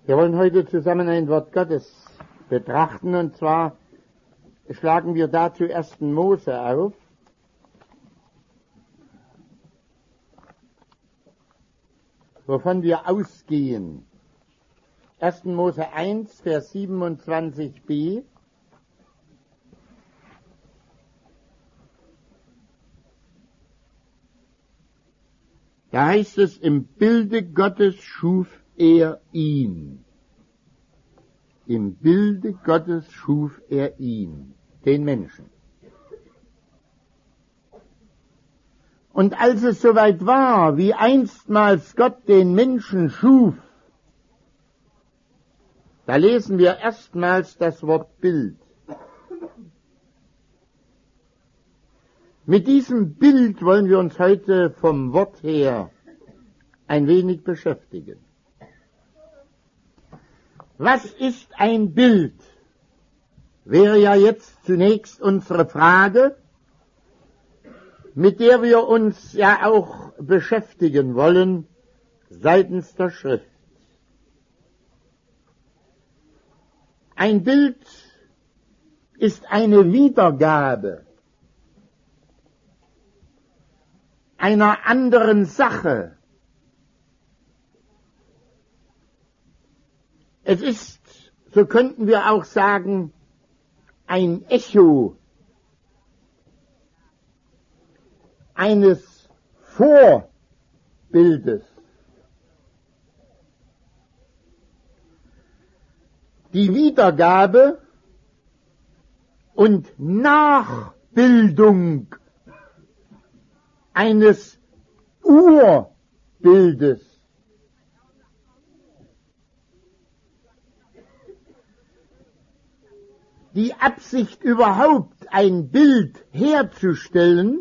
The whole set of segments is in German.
Wir wollen heute zusammen ein Wort Gottes betrachten, und zwar schlagen wir dazu 1. Mose auf. Wovon wir ausgehen. 1. Mose 1, Vers 27b. Da heißt es, im Bilde Gottes schuf er ihn. Im Bilde Gottes schuf er ihn, den Menschen. Und als es soweit war, wie einstmals Gott den Menschen schuf, da lesen wir erstmals das Wort Bild. Mit diesem Bild wollen wir uns heute vom Wort her ein wenig beschäftigen. Was ist ein Bild? Wäre ja jetzt zunächst unsere Frage, mit der wir uns ja auch beschäftigen wollen seitens der Schrift. Ein Bild ist eine Wiedergabe einer anderen Sache. Es ist, so könnten wir auch sagen, ein Echo eines Vorbildes. Die Wiedergabe und Nachbildung eines Urbildes. Die Absicht überhaupt, ein Bild herzustellen,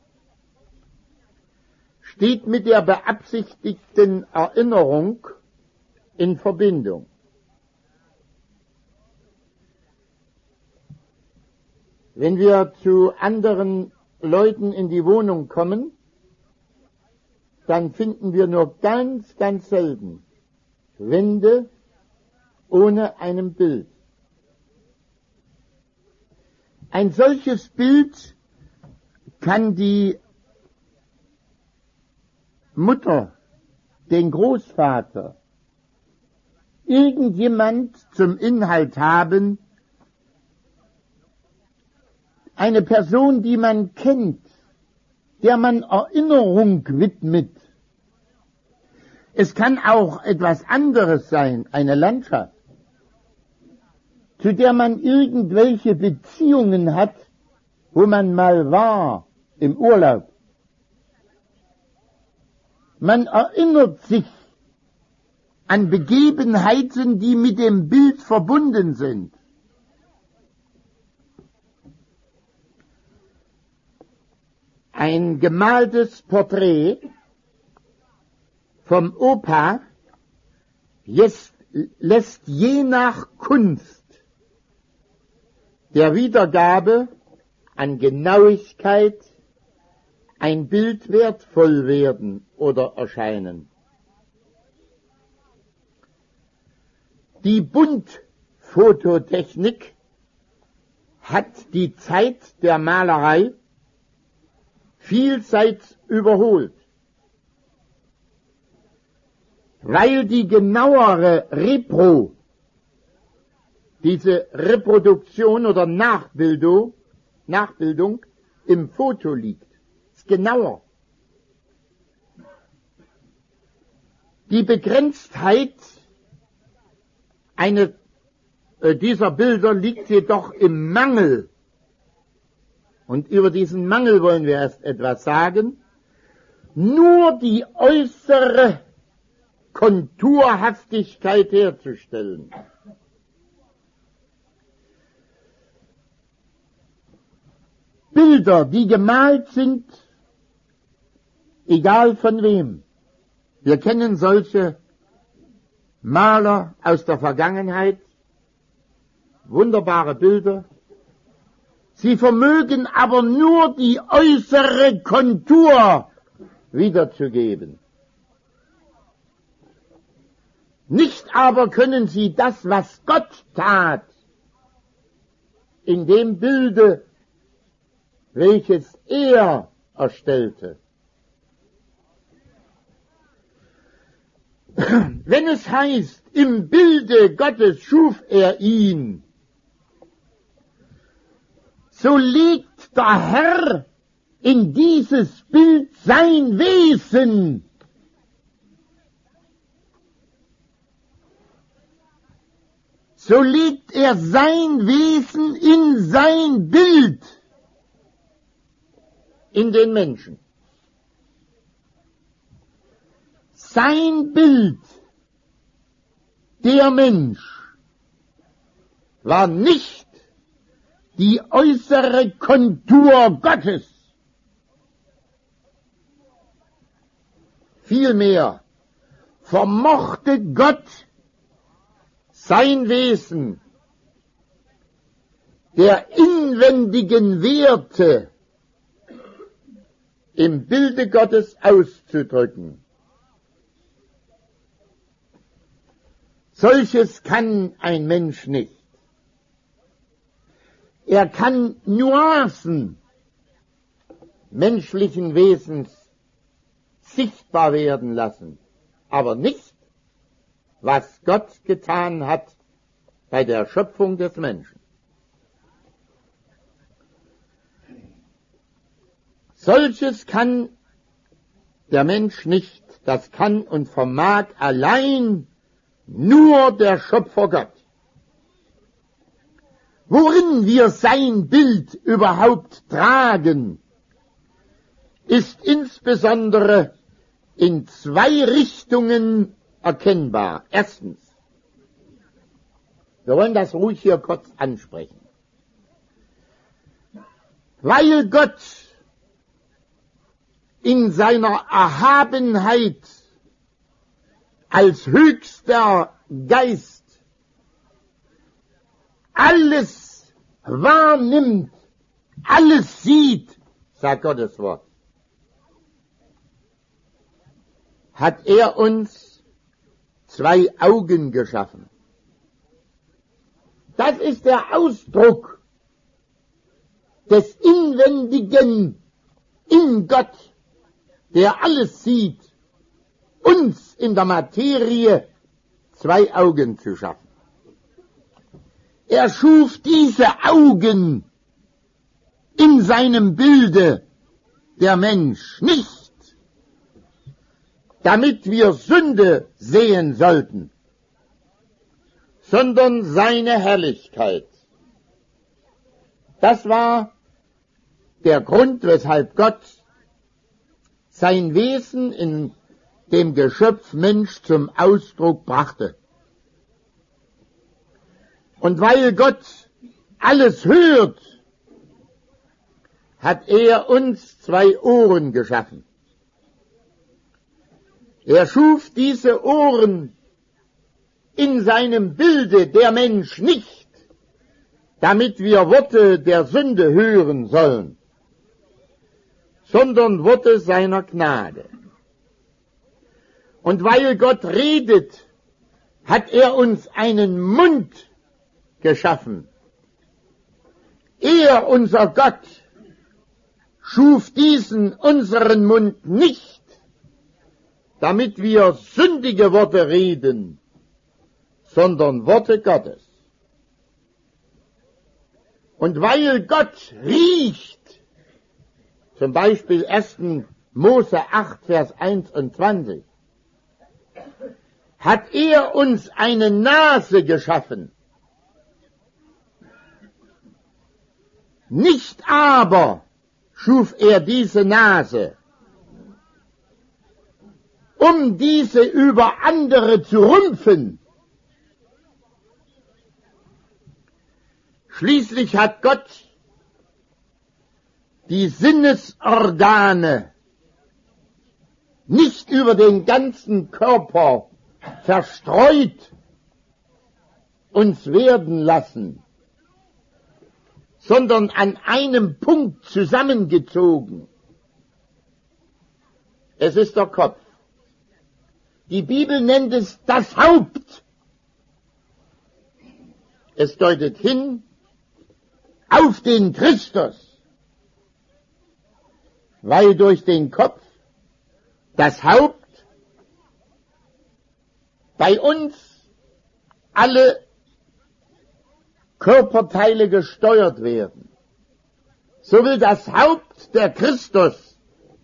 steht mit der beabsichtigten Erinnerung in Verbindung. Wenn wir zu anderen Leuten in die Wohnung kommen, dann finden wir nur ganz, ganz selten Wände ohne einem Bild. Ein solches Bild kann die Mutter, den Großvater, irgendjemand zum Inhalt haben, eine Person, die man kennt, der man Erinnerung widmet. Es kann auch etwas anderes sein, eine Landschaft, zu der man irgendwelche Beziehungen hat, wo man mal war im Urlaub. Man erinnert sich an Begebenheiten, die mit dem Bild verbunden sind. Ein gemaltes Porträt vom Opa lässt je nach Kunst der Wiedergabe an Genauigkeit ein Bild wertvoll werden oder erscheinen. Die Buntfototechnik hat die Zeit der Malerei vielseits überholt, weil die genauere diese Reproduktion oder Nachbildung im Foto liegt. Ist genauer. Die Begrenztheit dieser Bilder liegt jedoch im Mangel. Und über diesen Mangel wollen wir erst etwas sagen. Nur die äußere Konturhaftigkeit herzustellen. Bilder, die gemalt sind, egal von wem. Wir kennen solche Maler aus der Vergangenheit, wunderbare Bilder. Sie vermögen aber nur die äußere Kontur wiederzugeben. Nicht aber können sie das, was Gott tat, in dem Bilde, welches er erstellte. Wenn es heißt, im Bilde Gottes schuf er ihn, so legt der Herr in dieses Bild sein Wesen. So legt er sein Wesen in sein Bild, in den Menschen. Sein Bild, der Mensch, war nicht die äußere Kontur Gottes. Vielmehr vermochte Gott sein Wesen der inwendigen Werte im Bilde Gottes auszudrücken. Solches kann ein Mensch nicht. Er kann Nuancen menschlichen Wesens sichtbar werden lassen, aber nicht, was Gott getan hat bei der Schöpfung des Menschen. Solches kann der Mensch nicht, das kann und vermag allein nur der Schöpfer Gott. Worin wir sein Bild überhaupt tragen, ist insbesondere in zwei Richtungen erkennbar. Erstens, wir wollen das ruhig hier kurz ansprechen. Weil Gott in seiner Erhabenheit als höchster Geist alles wahrnimmt, alles sieht, sagt Gottes Wort, hat er uns zwei Augen geschaffen. Das ist der Ausdruck des Inwendigen in Gott, der alles sieht, uns in der Materie zwei Augen zu schaffen. Er schuf diese Augen in seinem Bilde, der Mensch, nicht, damit wir Sünde sehen sollten, sondern seine Herrlichkeit. Das war der Grund, weshalb Gott sein Wesen in dem Geschöpf Mensch zum Ausdruck brachte. Und weil Gott alles hört, hat er uns zwei Ohren geschaffen. Er schuf diese Ohren in seinem Bilde, der Mensch, nicht, damit wir Worte der Sünde hören sollen, sondern Worte seiner Gnade. Und weil Gott redet, hat er uns einen Mund geschaffen. Er, unser Gott, schuf diesen unseren Mund nicht, damit wir sündige Worte reden, sondern Worte Gottes. Und weil Gott riecht, zum Beispiel 1. Mose 8, Vers 21, hat er uns eine Nase geschaffen. Nicht aber schuf er diese Nase, um diese über andere zu rümpfen. Schließlich hat Gott die Sinnesorgane nicht über den ganzen Körper verstreut uns werden lassen, sondern an einem Punkt zusammengezogen. Es ist der Kopf. Die Bibel nennt es das Haupt Es deutet hin auf den Christus, weil durch den Kopf, das Haupt, bei uns alle Körperteile gesteuert werden. So will das Haupt der Christus,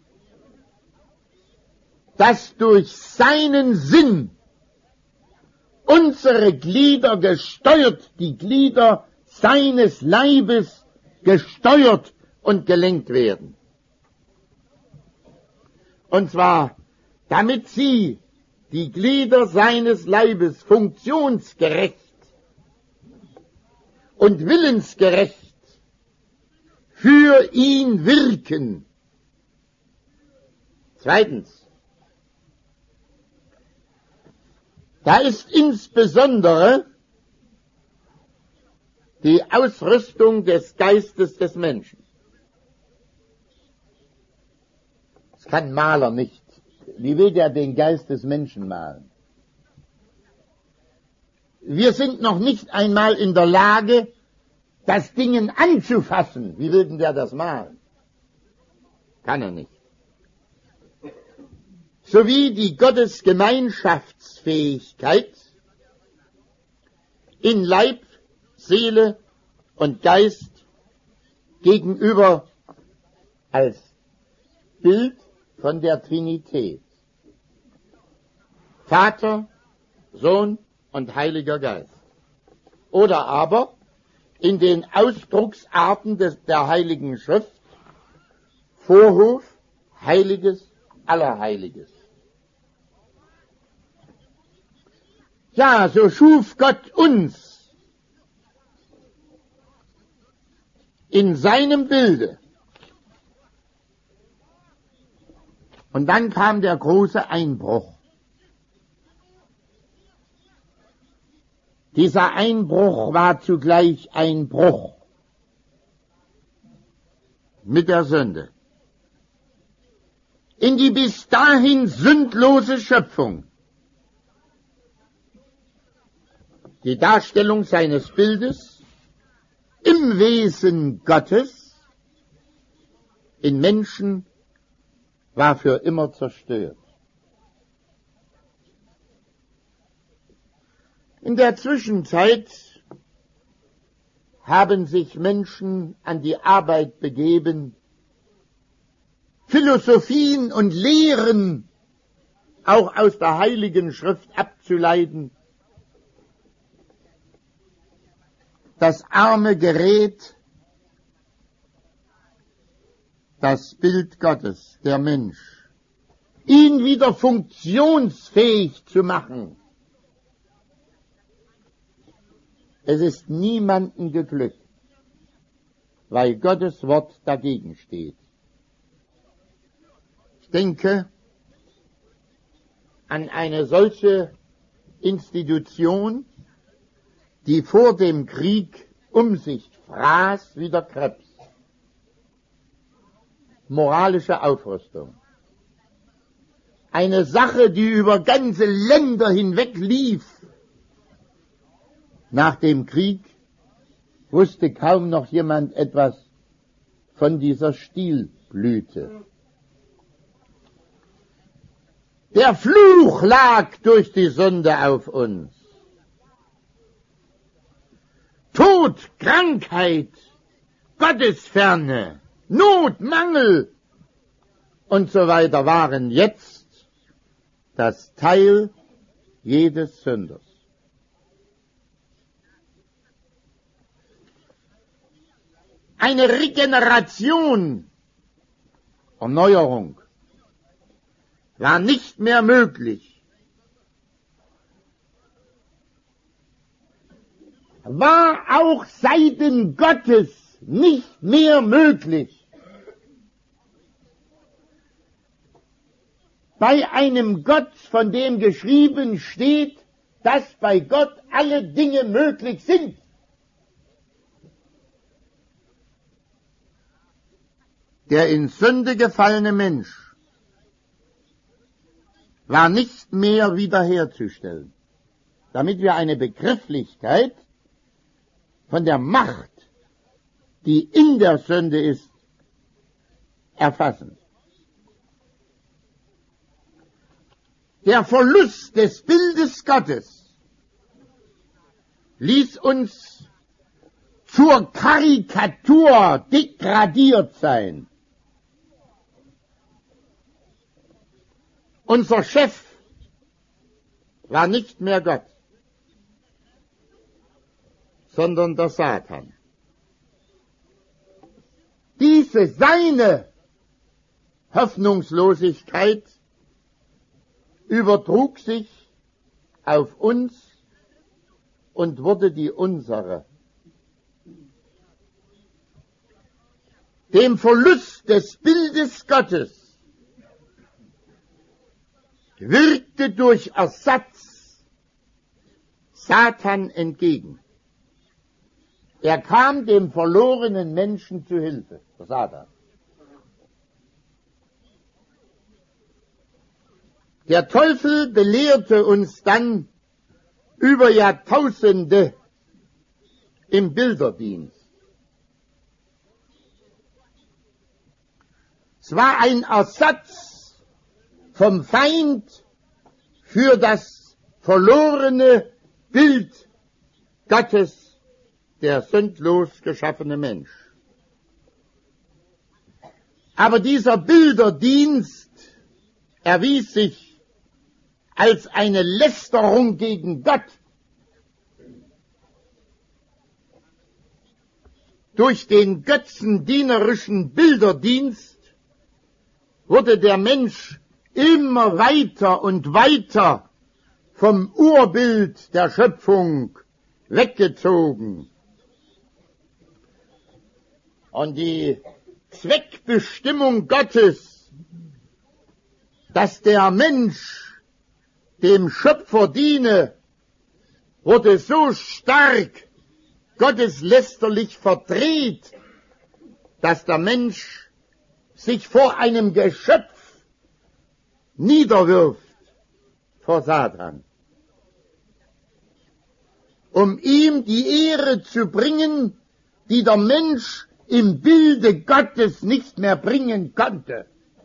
das durch seinen Sinn unsere Glieder gesteuert, die Glieder seines Leibes gesteuert und gelenkt werden. Und zwar, damit sie, die Glieder seines Leibes, funktionsgerecht und willensgerecht für ihn wirken. Zweitens, da ist insbesondere die Ausrüstung des Geistes des Menschen. Das kann ein Maler nicht. Wie will der den Geist des Menschen malen? Wir sind noch nicht einmal in der Lage, das Ding anzufassen. Wie will denn der das malen? Kann er nicht. Sowie die Gottesgemeinschaftsfähigkeit in Leib, Seele und Geist gegenüber als Bild von der Trinität. Vater, Sohn und Heiliger Geist. Oder aber in den Ausdrucksarten der Heiligen Schrift, Vorhof, Heiliges, Allerheiliges. Ja, so schuf Gott uns in seinem Bilde. Und dann kam der große Einbruch. Dieser Einbruch war zugleich ein Bruch mit der Sünde in die bis dahin sündlose Schöpfung. Die Darstellung seines Bildes im Wesen Gottes in Menschen war für immer zerstört. In der Zwischenzeit haben sich Menschen an die Arbeit begeben, Philosophien und Lehren auch aus der Heiligen Schrift abzuleiten. Das arme Gerät, das Bild Gottes, der Mensch, ihn wieder funktionsfähig zu machen. Es ist niemandem geglückt, weil Gottes Wort dagegen steht. Ich denke an eine solche Institution, die vor dem Krieg um sich fraß wie der Krebs. Moralische Aufrüstung. Eine Sache, die über ganze Länder hinweg lief. Nach dem Krieg wusste kaum noch jemand etwas von dieser Stilblüte. Der Fluch lag durch die Sünde auf uns. Tod, Krankheit, Gottesferne, Not, Mangel und so weiter waren jetzt das Teil jedes Sünders. Eine Regeneration, Erneuerung, war nicht mehr möglich. War auch seitens Gottes nicht mehr möglich. Bei einem Gott, von dem geschrieben steht, dass bei Gott alle Dinge möglich sind. Der in Sünde gefallene Mensch war nicht mehr wiederherzustellen. Damit wir eine Begrifflichkeit von der Macht, die in der Sünde ist, erfassen. Der Verlust des Bildes Gottes ließ uns zur Karikatur degradiert sein. Unser Chef war nicht mehr Gott, sondern der Satan. Diese seine Hoffnungslosigkeit übertrug sich auf uns und wurde die unsere. Dem Verlust des Bildes Gottes wirkte durch Ersatz Satan entgegen. Er kam dem verlorenen Menschen zu Hilfe, der Satan. Der Teufel belehrte uns dann über Jahrtausende im Bilderdienst. Es war ein Ersatz vom Feind für das verlorene Bild Gottes, der sündlos geschaffene Mensch. Aber dieser Bilderdienst erwies sich als eine Lästerung gegen Gott. Durch den götzendienerischen Bilderdienst wurde der Mensch immer weiter und weiter vom Urbild der Schöpfung weggezogen. Und die Zweckbestimmung Gottes, dass der Mensch dem Schöpfer diene, wurde so stark gotteslästerlich verdreht, dass der Mensch sich vor einem Geschöpf niederwirft, vor Satan, um ihm die Ehre zu bringen, die der Mensch im Bilde Gottes nicht mehr bringen konnte.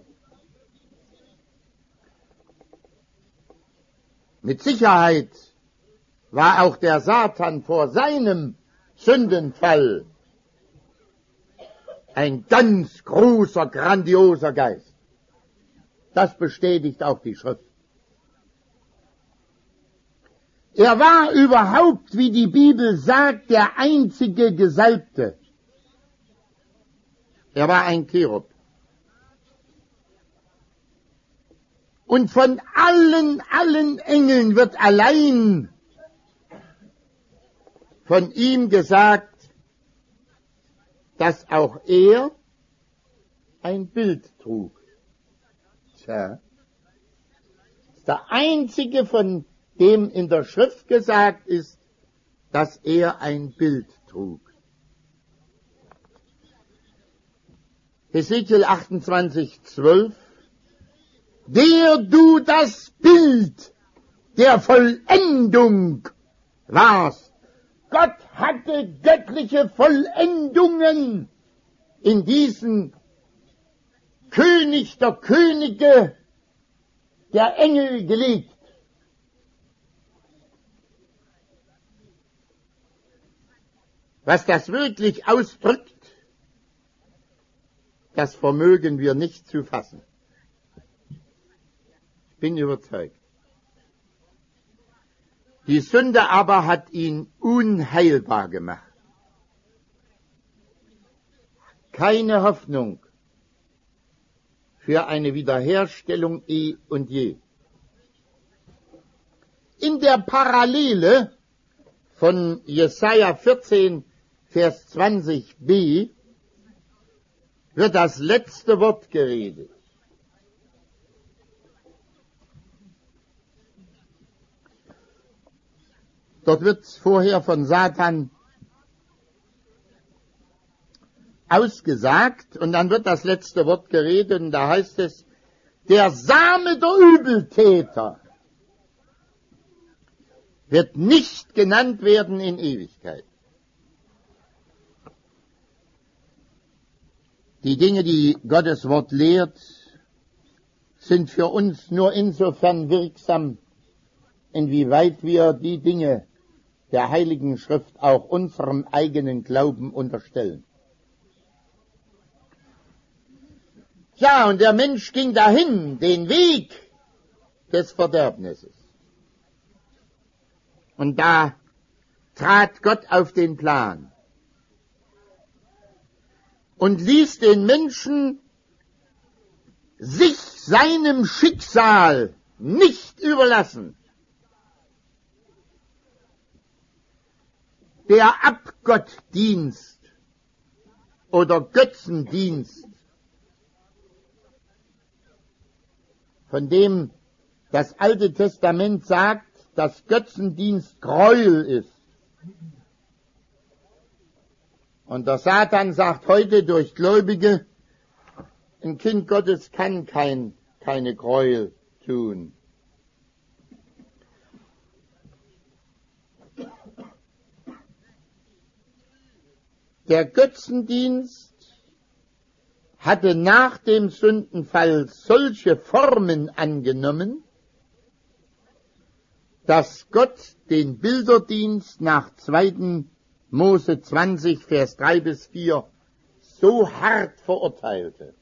Mit Sicherheit war auch der Satan vor seinem Sündenfall ein ganz großer, grandioser Geist. Das bestätigt auch die Schrift. Er war überhaupt, wie die Bibel sagt, der einzige Gesalbte. Er war ein Cherub. Und von allen Engeln wird allein von ihm gesagt, dass auch er ein Bild trug. Tja, das ist der einzige, von dem in der Schrift gesagt ist, dass er ein Bild trug. Hesekiel 28,12: Der du das Bild der Vollendung warst. Gott hatte göttliche Vollendungen in diesen König der Könige der Engel gelegt. Was das wirklich ausdrückt, das vermögen wir nicht zu fassen. Ich bin überzeugt. Die Sünde aber hat ihn unheilbar gemacht. Keine Hoffnung für eine Wiederherstellung eh und je. In der Parallele von Jesaja 14, Vers 20b wird das letzte Wort geredet. Dort wird vorher von Satan ausgesagt und dann wird das letzte Wort geredet und da heißt es, der Same der Übeltäter wird nicht genannt werden in Ewigkeit. Die Dinge, die Gottes Wort lehrt, sind für uns nur insofern wirksam, inwieweit wir die Dinge der Heiligen Schrift auch unserem eigenen Glauben unterstellen. Ja, und der Mensch ging dahin, den Weg des Verderbnisses. Und da trat Gott auf den Plan und ließ den Menschen sich seinem Schicksal nicht überlassen. Der Abgottdienst oder Götzendienst, von dem das Alte Testament sagt, dass Götzendienst Gräuel ist. Und der Satan sagt heute durch Gläubige, ein Kind Gottes kann keine Gräuel tun. Der Götzendienst hatte nach dem Sündenfall solche Formen angenommen, dass Gott den Bilderdienst nach 2. Mose 20, Vers 3 bis 4 so hart verurteilte,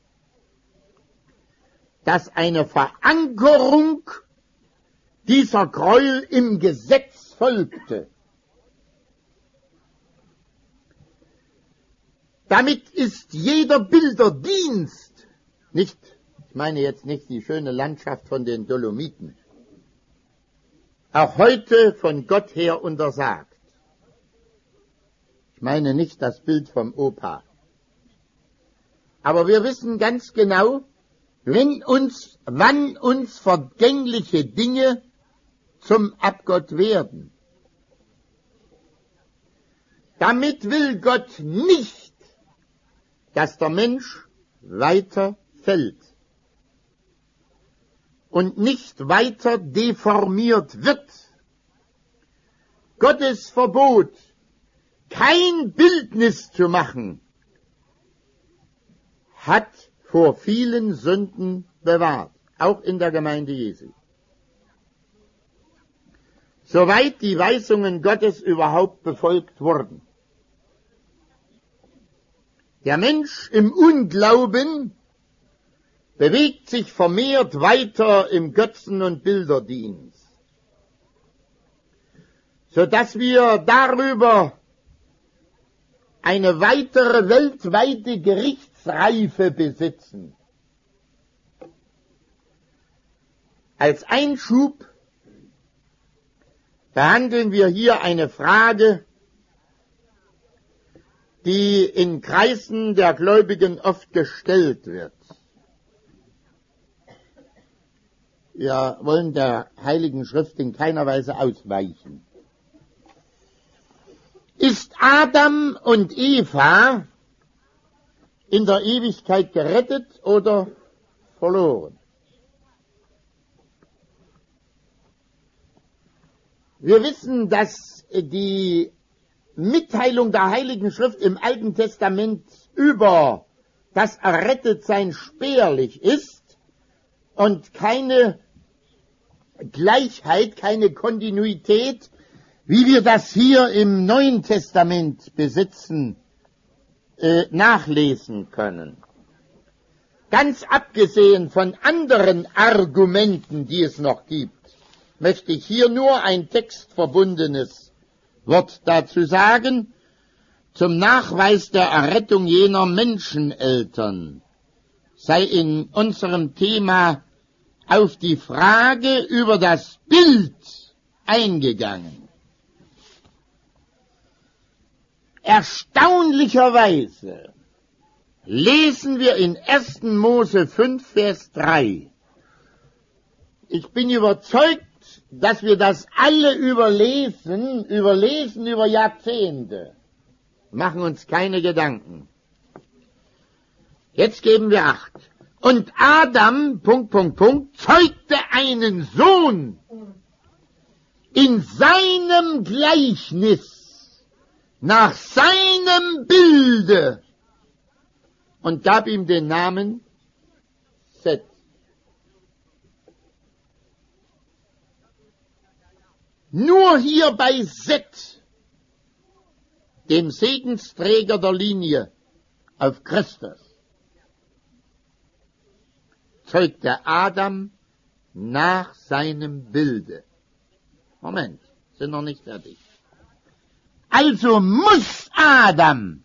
dass eine Verankerung dieser Gräuel im Gesetz folgte. Damit ist jeder Bilderdienst, ich meine jetzt nicht die schöne Landschaft von den Dolomiten, auch heute von Gott her untersagt. Ich meine nicht das Bild vom Opa. Aber wir wissen ganz genau, wann uns vergängliche Dinge zum Abgott werden. Damit will Gott nicht, dass der Mensch weiter fällt und nicht weiter deformiert wird. Gottes Verbot, kein Bildnis zu machen, hat vor vielen Sünden bewahrt, auch in der Gemeinde Jesu. Soweit die Weisungen Gottes überhaupt befolgt wurden. Der Mensch im Unglauben bewegt sich vermehrt weiter im Götzen- und Bilderdienst, sodass wir darüber eine weitere weltweite Gerichtsreife besitzen. Als Einschub behandeln wir hier eine Frage, die in Kreisen der Gläubigen oft gestellt wird. Wir wollen der Heiligen Schrift in keiner Weise ausweichen. Ist Adam und Eva in der Ewigkeit gerettet oder verloren? Wir wissen, dass die Mitteilung der Heiligen Schrift im Alten Testament über das Errettetsein spärlich ist und keine Gleichheit, keine Kontinuität, wie wir das hier im Neuen Testament besitzen, nachlesen können. Ganz abgesehen von anderen Argumenten, die es noch gibt, möchte ich hier nur ein textverbundenes Wort dazu sagen, zum Nachweis der Errettung jener Menscheneltern sei in unserem Thema auf die Frage über das Bild eingegangen. Erstaunlicherweise lesen wir in 1. Mose 5, Vers 3. Ich bin überzeugt, dass wir das alle überlesen über Jahrzehnte. Machen uns keine Gedanken. Jetzt geben wir Acht. Und Adam, ... zeugte einen Sohn in seinem Gleichnis, nach seinem Bilde, und gab ihm den Namen Seth. Nur hier bei Seth, dem Segensträger der Linie auf Christus, zeugte Adam nach seinem Bilde. Moment, sind noch nicht fertig. Also muss Adam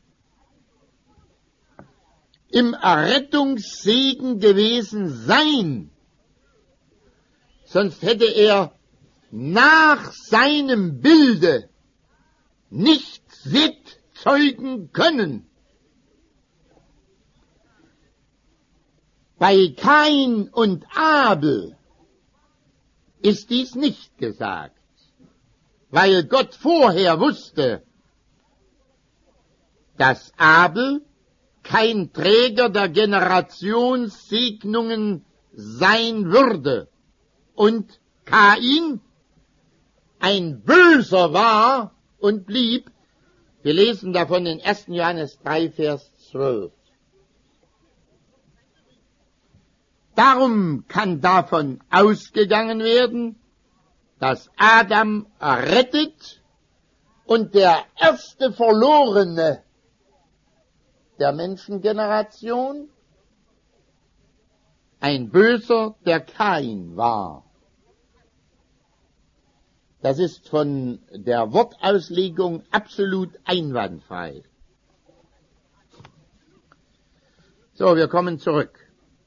im Errettungssegen gewesen sein, sonst hätte er nach seinem Bilde nicht Seth zeugen können. Bei Kain und Abel ist dies nicht gesagt, weil Gott vorher wusste, dass Abel kein Träger der Generationssegnungen sein würde und Kain ein Böser war und blieb. Wir lesen davon in 1. Johannes 3, Vers 12. Darum kann davon ausgegangen werden, dass Adam errettet und der erste Verlorene der Menschengeneration ein Böser, der Kain war. Das ist von der Wortauslegung absolut einwandfrei. So, wir kommen zurück.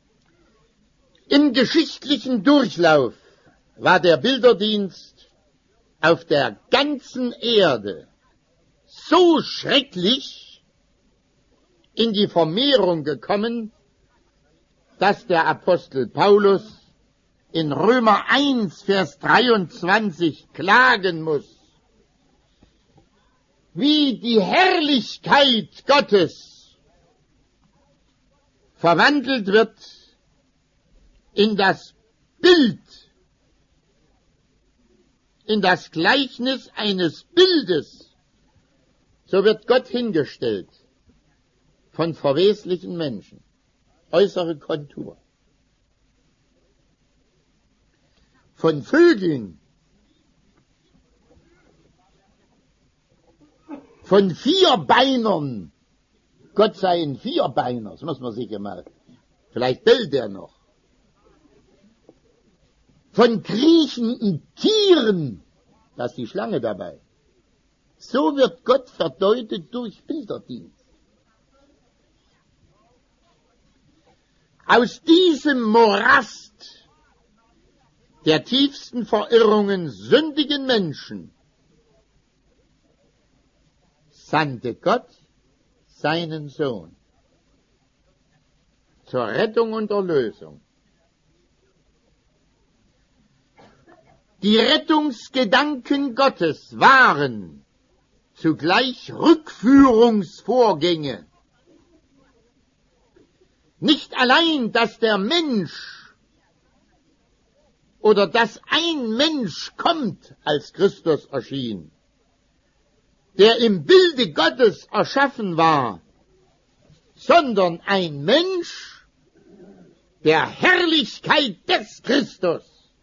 Im geschichtlichen Durchlauf war der Bilderdienst auf der ganzen Erde so schrecklich in die Vermehrung gekommen, dass der Apostel Paulus in Römer 1, Vers 23 klagen muss, wie die Herrlichkeit Gottes verwandelt wird in das Bild, in das Gleichnis eines Bildes, so wird Gott hingestellt von verweslichen Menschen, äußere Kontur, von Vögeln, von Vierbeinern. Gott sei ein Vierbeiner, das muss man sich mal, vielleicht bellt er noch. Von kriechenden Tieren, da ist die Schlange dabei. So wird Gott verdeutet durch Bilderdienst. Aus diesem Morast der tiefsten Verirrungen sündigen Menschen sandte Gott seinen Sohn zur Rettung und Erlösung. Die Rettungsgedanken Gottes waren zugleich Rückführungsvorgänge. Nicht allein, dass der Mensch oder dass ein Mensch kommt, als Christus erschien, der im Bilde Gottes erschaffen war, sondern ein Mensch der Herrlichkeit des Christus,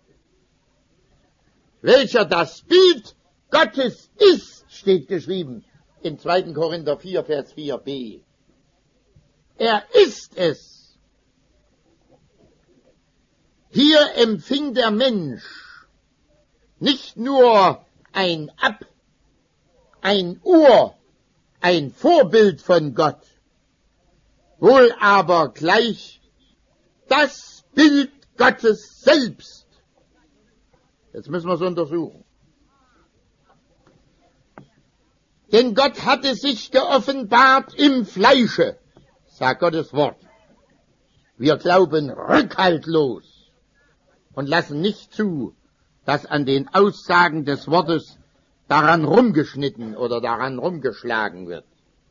welcher das Bild Gottes ist, steht geschrieben in 2. Korinther 4, Vers 4b. Er ist es. Hier empfing der Mensch nicht nur ein Vorbild von Gott, wohl aber gleich das Bild Gottes selbst. Jetzt müssen wir es untersuchen. Denn Gott hatte sich geoffenbart im Fleische, sagt Gottes Wort. Wir glauben rückhaltlos und lassen nicht zu, dass an den Aussagen des Wortes daran rumgeschnitten oder daran rumgeschlagen wird.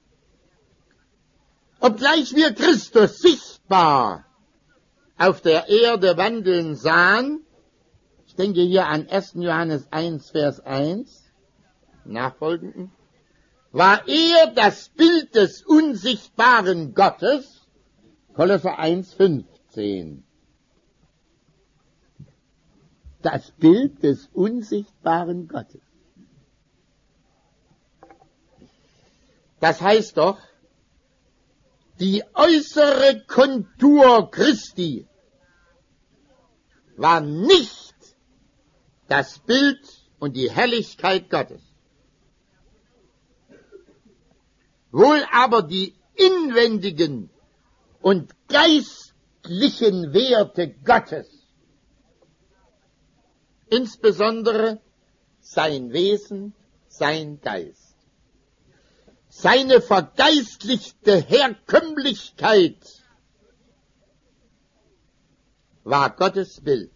Obgleich wir Christus sichtbar auf der Erde wandeln sahen, ich denke hier an 1. Johannes 1, Vers 1, nachfolgenden, war er das Bild des unsichtbaren Gottes, Kolosser 1,15. Das Bild des unsichtbaren Gottes. Das heißt doch, die äußere Kontur Christi war nicht das Bild und die Herrlichkeit Gottes. Wohl aber die inwendigen und geistlichen Werte Gottes, insbesondere sein Wesen, sein Geist, seine vergeistlichte Herkömmlichkeit war Gottes Bild.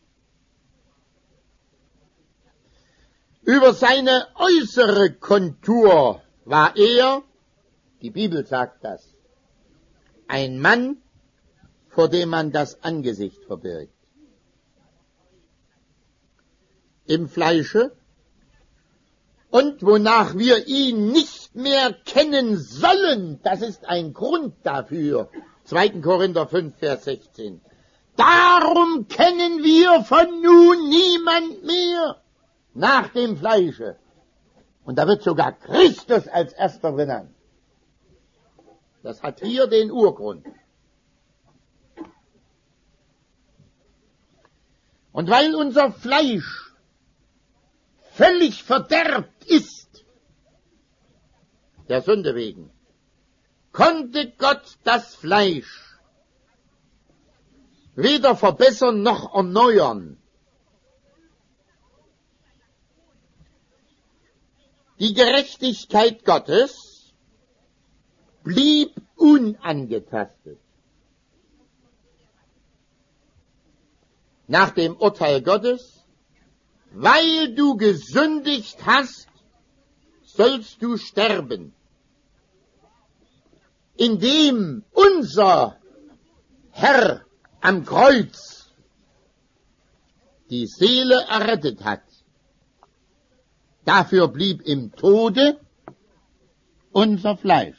Über seine äußere Kontur war er, die Bibel sagt das, ein Mann, vor dem man das Angesicht verbirgt. Im Fleische, und wonach wir ihn nicht mehr kennen sollen, das ist ein Grund dafür. 2. Korinther 5, Vers 16. Darum kennen wir von nun niemand mehr nach dem Fleische. Und da wird sogar Christus als erster benannt. Das hat hier den Urgrund. Und weil unser Fleisch völlig verderbt ist, der Sünde wegen, konnte Gott das Fleisch weder verbessern noch erneuern. Die Gerechtigkeit Gottes blieb unangetastet. Nach dem Urteil Gottes, weil du gesündigt hast, sollst du sterben. Indem unser Herr am Kreuz die Seele errettet hat, dafür blieb im Tode unser Fleisch.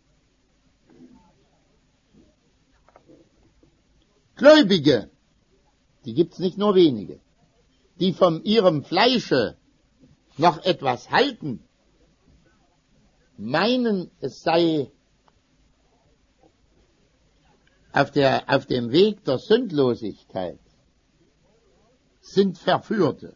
Gläubige, die gibt's nicht nur wenige, die von ihrem Fleische noch etwas halten, meinen, es sei auf dem Weg der Sündlosigkeit, sind Verführte.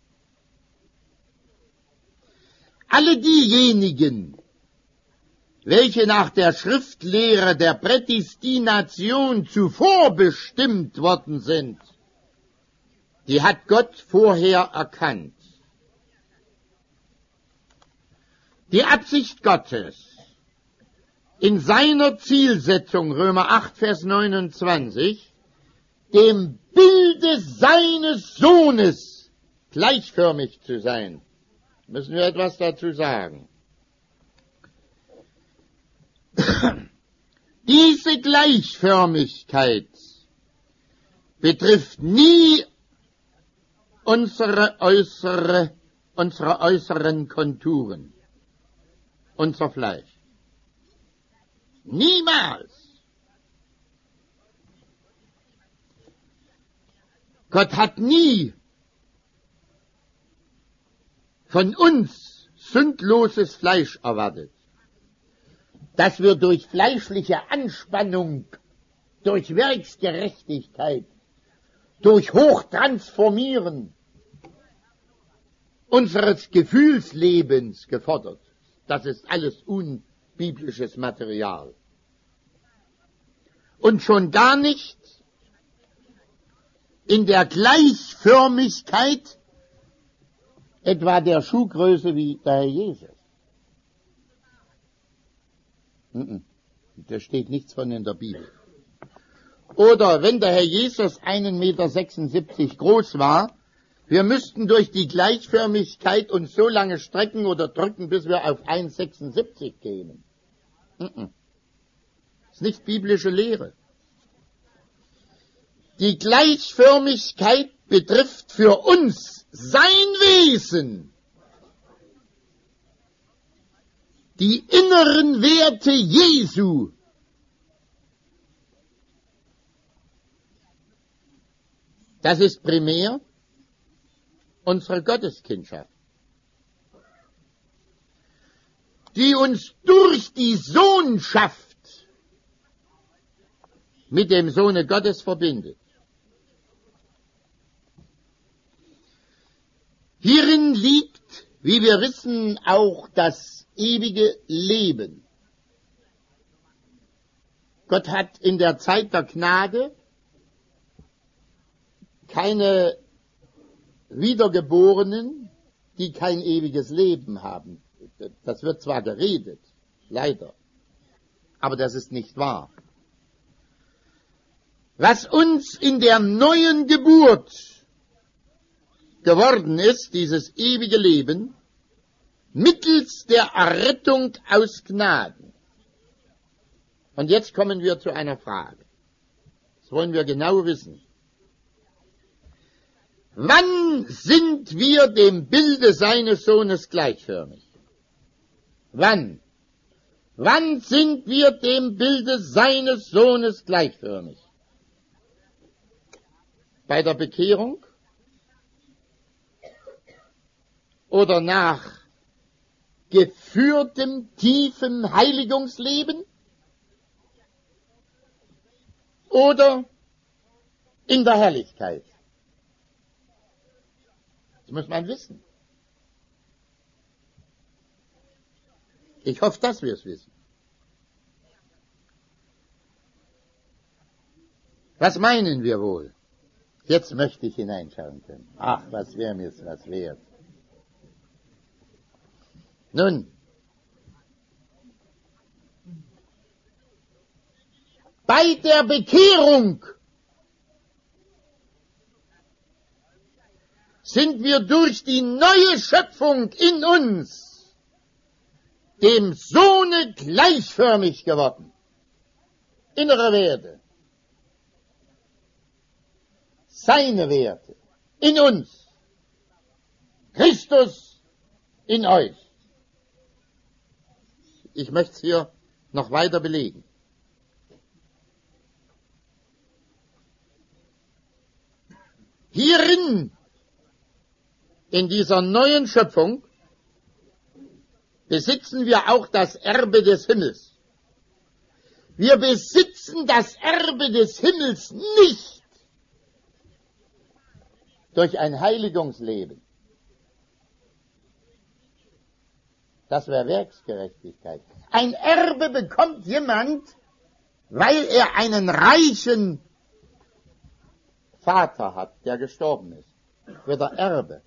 Alle diejenigen, welche nach der Schriftlehre der Prädestination zuvor bestimmt worden sind, die hat Gott vorher erkannt. Die Absicht Gottes in seiner Zielsetzung, Römer 8, Vers 29, dem Bilde seines Sohnes gleichförmig zu sein, müssen wir etwas dazu sagen. Diese Gleichförmigkeit betrifft nie unsere äußeren Konturen, unser Fleisch. Niemals. Gott hat nie von uns sündloses Fleisch erwartet, dass wir durch fleischliche Anspannung, durch Werksgerechtigkeit, durch Hochtransformieren unseres Gefühlslebens gefordert. Das ist alles unbiblisches Material. Und schon gar nicht in der Gleichförmigkeit etwa der Schuhgröße wie der Herr Jesus. Da steht nichts von in der Bibel. Oder wenn der Herr Jesus 1,76 Meter groß war, wir müssten durch die Gleichförmigkeit uns so lange strecken oder drücken, bis wir auf 1,76 kämen. Das ist nicht biblische Lehre. Die Gleichförmigkeit betrifft für uns sein Wesen, die inneren Werte Jesu, Das ist primär unsere Gotteskindschaft, die uns durch die Sohnschaft mit dem Sohne Gottes verbindet. Hierin liegt, wie wir wissen, auch das ewige Leben. Gott hat in der Zeit der Gnade keine Wiedergeborenen, die kein ewiges Leben haben. Das wird zwar geredet, leider, aber das ist nicht wahr. Was uns in der neuen Geburt geworden ist, dieses ewige Leben, mittels der Errettung aus Gnaden. Und jetzt kommen wir zu einer Frage. Das wollen wir genau wissen. Wann sind wir dem Bilde seines Sohnes gleichförmig? Wann? Wann sind wir dem Bilde seines Sohnes gleichförmig? Bei der Bekehrung? Oder nach geführtem, tiefem Heiligungsleben? Oder in der Herrlichkeit? Das muss man wissen. Ich hoffe, dass wir es wissen. Was meinen wir wohl? Jetzt möchte ich hineinschauen können. Ach, was wäre mir was wert. Nun, bei der Bekehrung sind wir durch die neue Schöpfung in uns dem Sohne gleichförmig geworden. Innere Werte, seine Werte in uns, Christus in euch. Ich möchte es hier noch weiter belegen. Hierin, in dieser neuen Schöpfung, besitzen wir auch das Erbe des Himmels. Wir besitzen das Erbe des Himmels nicht durch ein Heiligungsleben. Das wäre Werksgerechtigkeit. Ein Erbe bekommt jemand, weil er einen reichen Vater hat, der gestorben ist. Wird er Erbe.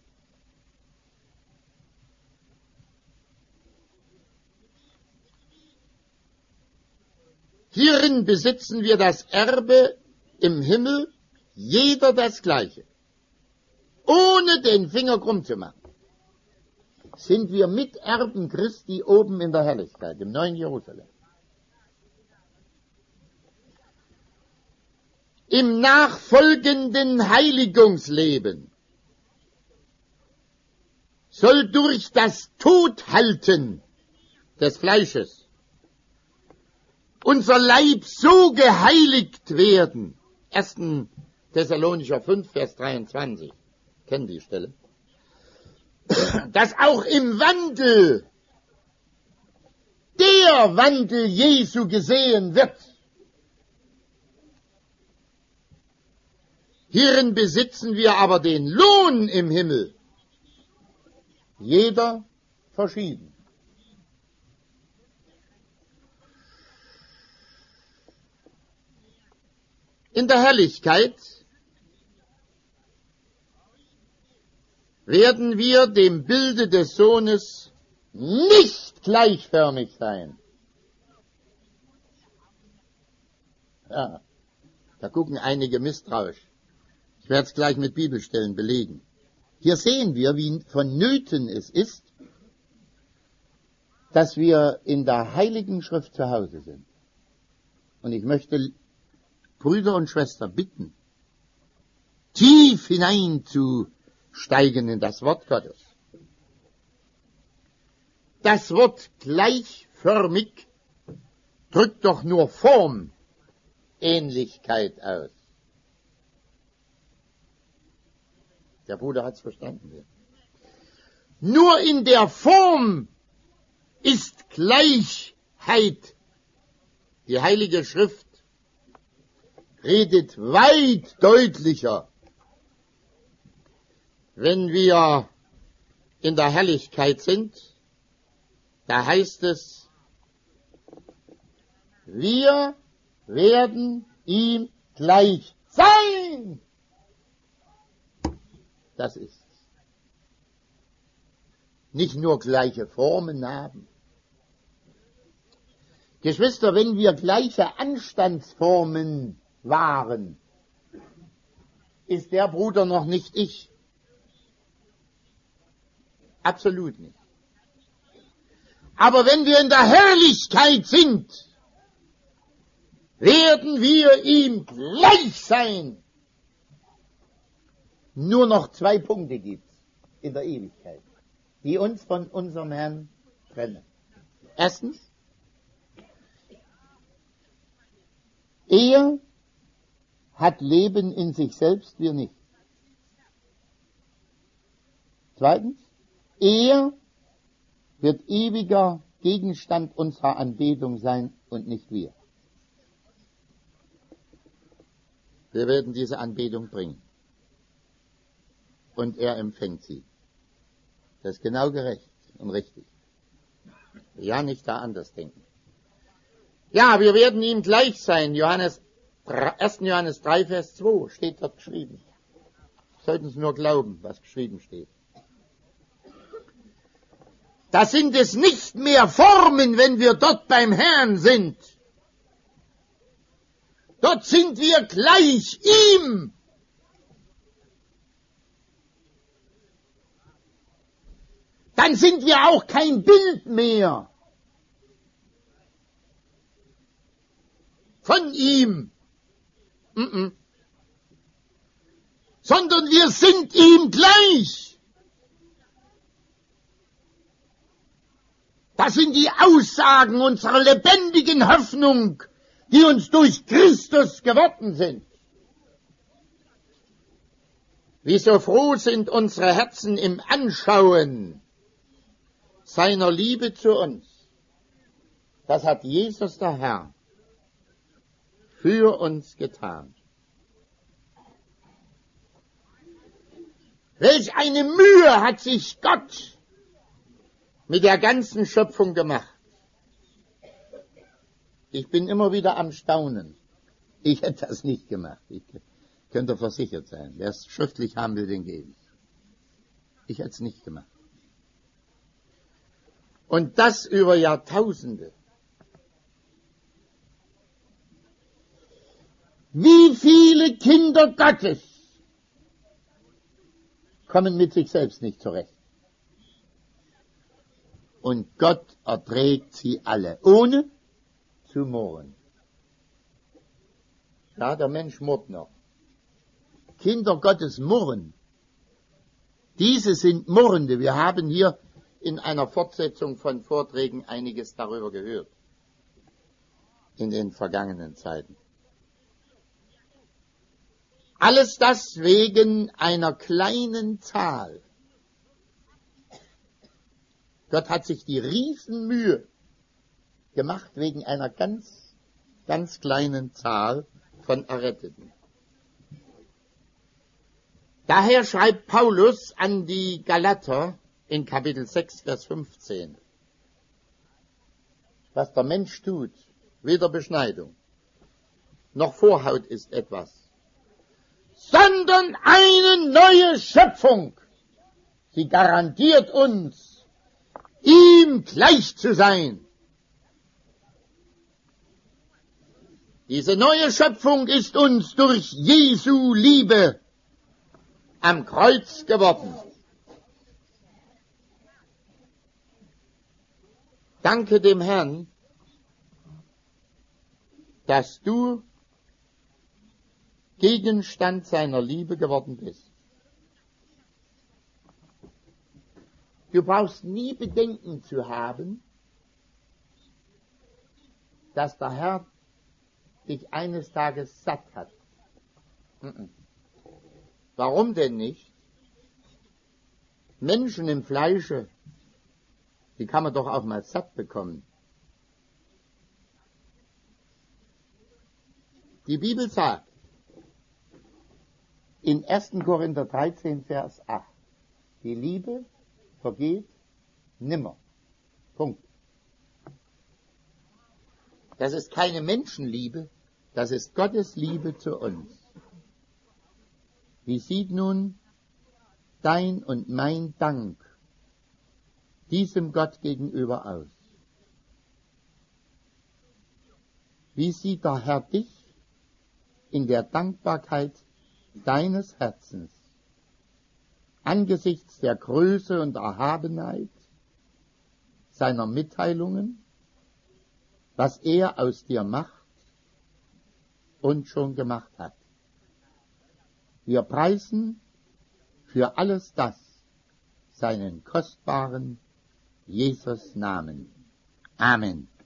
Hierin besitzen wir das Erbe im Himmel, jeder das Gleiche. Ohne den Finger krumm zu machen, sind wir Miterben Christi oben in der Herrlichkeit, im neuen Jerusalem. Im nachfolgenden Heiligungsleben soll durch das Todhalten des Fleisches unser Leib so geheiligt werden. 1. Thessalonicher 5, Vers 23. Kennen die Stelle? Dass auch im Wandel der Wandel Jesu gesehen wird. Hierin besitzen wir aber den Lohn im Himmel. Jeder verschieden. In der Herrlichkeit werden wir dem Bilde des Sohnes nicht gleichförmig sein. Ja, da gucken einige misstrauisch. Ich werde es gleich mit Bibelstellen belegen. Hier sehen wir, wie vonnöten es ist, dass wir in der Heiligen Schrift zu Hause sind. Und ich möchte Brüder und Schwestern bitten, tief hineinzusteigen in das Wort Gottes. Das Wort gleichförmig drückt doch nur Formähnlichkeit aus. Der Bruder hat's verstanden. Nur in der Form ist Gleichheit. Die Heilige Schrift redet weit deutlicher, wenn wir in der Herrlichkeit sind. Da heißt es, wir werden ihm gleich sein. Das ist es. Nicht nur gleiche Formen haben. Geschwister, wenn wir gleiche Anstandsformen wahren, ist der Bruder noch nicht ich. Absolut nicht. Aber wenn wir in der Herrlichkeit sind, werden wir ihm gleich sein. Nur noch 2 Punkte gibt's in der Ewigkeit, die uns von unserem Herrn trennen. Erstens, er hat Leben in sich selbst, wir nicht. Zweitens, er wird ewiger Gegenstand unserer Anbetung sein und nicht wir. Wir werden diese Anbetung bringen. Und er empfängt sie. Das ist genau gerecht und richtig. Ja, nicht da anders denken. Ja, wir werden ihm gleich sein. 1. Johannes 3, Vers 2 steht dort geschrieben. Sollten Sie nur glauben, was geschrieben steht. Da sind es nicht mehr Formen, wenn wir dort beim Herrn sind. Dort sind wir gleich ihm. Dann sind wir auch kein Bild mehr von ihm, sondern wir sind ihm gleich. Das sind die Aussagen unserer lebendigen Hoffnung, die uns durch Christus geworden sind. Wie so froh sind unsere Herzen im Anschauen seiner Liebe zu uns. Das hat Jesus der Herr für uns getan. Welch eine Mühe hat sich Gott mit der ganzen Schöpfung gemacht. Ich bin immer wieder am Staunen. Ich hätte das nicht gemacht. Ich könnte versichert sein. Wer es schriftlich haben will, den geben. Ich hätte es nicht gemacht. Und das über Jahrtausende. Wie viele Kinder Gottes kommen mit sich selbst nicht zurecht? Und Gott erträgt sie alle, ohne zu murren. Ja, der Mensch murrt noch. Kinder Gottes murren. Diese sind Murrende. Wir haben hier in einer Fortsetzung von Vorträgen einiges darüber gehört. In den vergangenen Zeiten. Alles das wegen einer kleinen Zahl. Gott hat sich die Riesenmühe gemacht wegen einer ganz, ganz kleinen Zahl von Erretteten. Daher schreibt Paulus an die Galater in Kapitel 6, Vers 15. Was der Mensch tut, weder Beschneidung noch Vorhaut ist etwas, sondern eine neue Schöpfung. Sie garantiert uns, ihm gleich zu sein. Diese neue Schöpfung ist uns durch Jesu Liebe am Kreuz geworden. Danke dem Herrn, dass du Gegenstand seiner Liebe geworden bist. Du brauchst nie Bedenken zu haben, dass der Herr dich eines Tages satt hat. Warum denn nicht? Menschen im Fleische, die kann man doch auch mal satt bekommen. Die Bibel sagt in 1. Korinther 13, Vers 8, die Liebe vergeht nimmer. Punkt. Das ist keine Menschenliebe, das ist Gottes Liebe zu uns. Wie sieht nun dein und mein Dank diesem Gott gegenüber aus? Wie sieht der Herr dich in der Dankbarkeit deines Herzens angesichts der Größe und Erhabenheit seiner Mitteilungen, was er aus dir macht und schon gemacht hat? Wir preisen für alles das seinen kostbaren Jesus Namen. Amen.